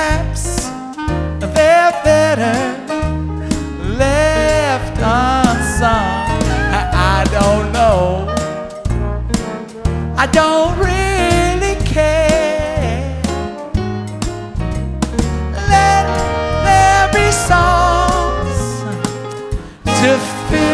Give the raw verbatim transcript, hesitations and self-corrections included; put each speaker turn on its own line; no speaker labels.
perhaps they're better left unsung. I, I don't know. I don't really care. Let there be songs to fill